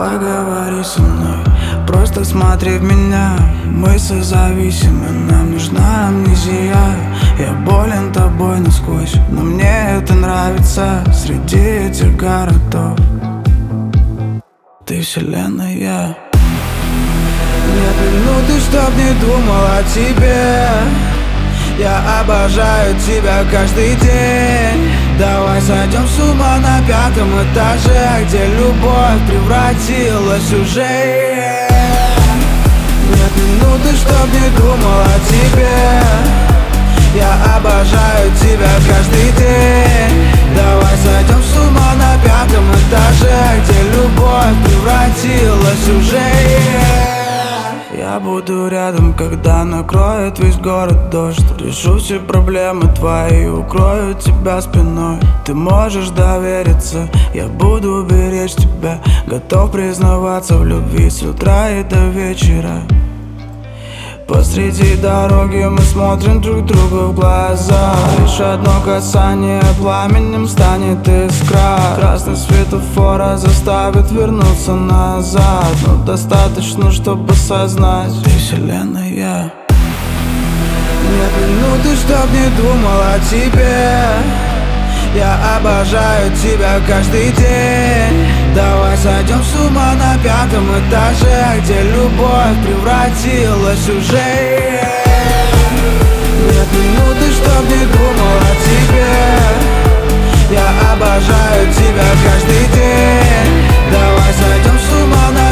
Поговори со мной, просто смотри в меня. Мы созависимы, нам нужна амнезия. Я болен тобой насквозь, но мне это нравится. Среди этих городов ты вселенная. Нет минуты, чтоб не думал о тебе. Я обожаю тебя каждый день. Давай сойдем с ума на 5-м этаже, где любовь превратилась уже. Нет минуты, чтоб не думал о тебе. Я обожаю тебя каждый день. Давай сойдем с ума на 5-м этаже, где любовь превратилась уже. Я буду рядом, когда накроет весь город дождь. Решу все проблемы твои, укрою тебя спиной. Ты можешь довериться, я буду беречь тебя. Готов признаваться в любви с утра и до вечера. Посреди дороги мы смотрим друг другу в глаза. Лишь одно касание пламенем станет искра. Красный светофора заставит вернуться назад. Но достаточно, чтобы осознать: ты вселенная. Нет минуты, чтоб не думал о тебе. Я обожаю тебя каждый день. Давай сойдем с ума на 5-м этаже, где любовь превратилась уже. Нет минуты, чтоб не думал о тебе. Я обожаю тебя каждый день. Давай сойдем с ума на